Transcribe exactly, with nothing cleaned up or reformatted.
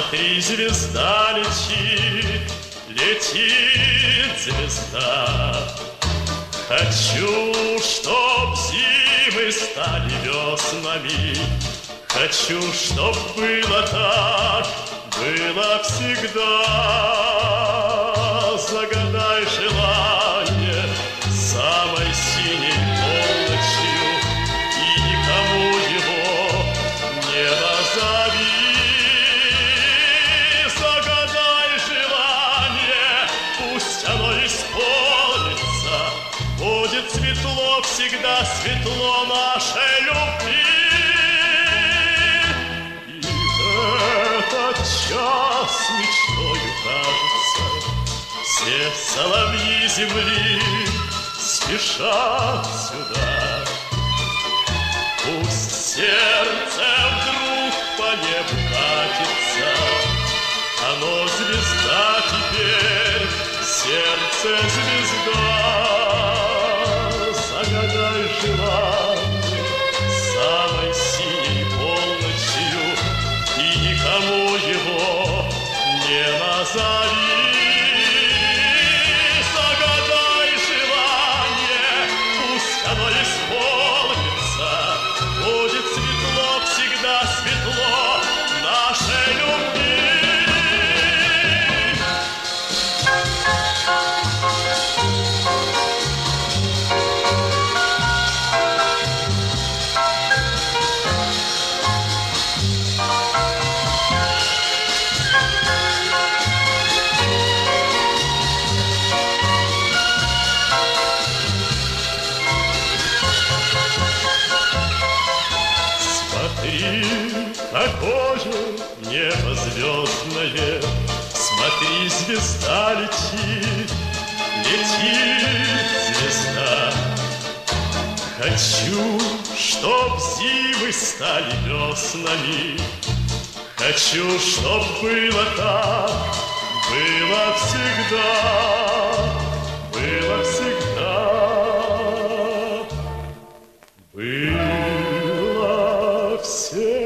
Смотри, звезда летит, летит звезда. Хочу, чтоб зимы стали веснами. Хочу, чтоб было так, было всегда. Загадай желание самой синей полночью, и никому его не назови. Загадай желание, пусть оно исполнится. Будет светло, всегда светло нашей любви. Этот час мечтою кажется, все соловьи земли спешат сюда. Пусть сердце вдруг по небу катится, оно звезда теперь, сердце звезда. Загадай желание самой синей полночью, и никому его не назови. Загадай желание, пусть оно исполнится. Будет светло, всегда светло нашей любви. Смотри, какое небо звездное, смотри, звезда летит, летит звезда. Хочу, чтоб зимы стали веснами. Хочу, чтоб было так, было всегда, было всегда, было всегда.